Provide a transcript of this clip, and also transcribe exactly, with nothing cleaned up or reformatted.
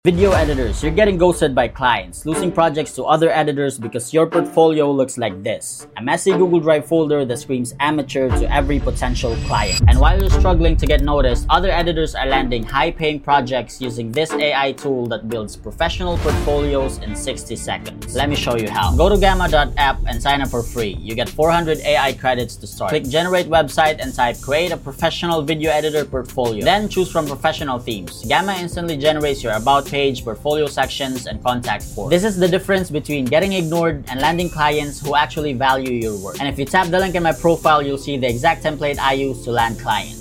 Video editors, you're getting ghosted by clients, losing projects to other editors because your portfolio looks like this. A messy Google Drive folder that screams amateur to every potential client. And while you're struggling to get noticed, other editors are landing high-paying projects using this A I tool that builds professional portfolios in sixty seconds. Let me show you how. Go to gamma dot app and sign up for free. You get four hundred A I credits to start. Click generate website and type create a professional video editor portfolio. Then choose from professional themes. Gamma instantly generates your about page, portfolio sections, and contact form. This is the difference between getting ignored and landing clients who actually value your work. And if you tap the link in my profile, you'll see the exact template I use to land clients.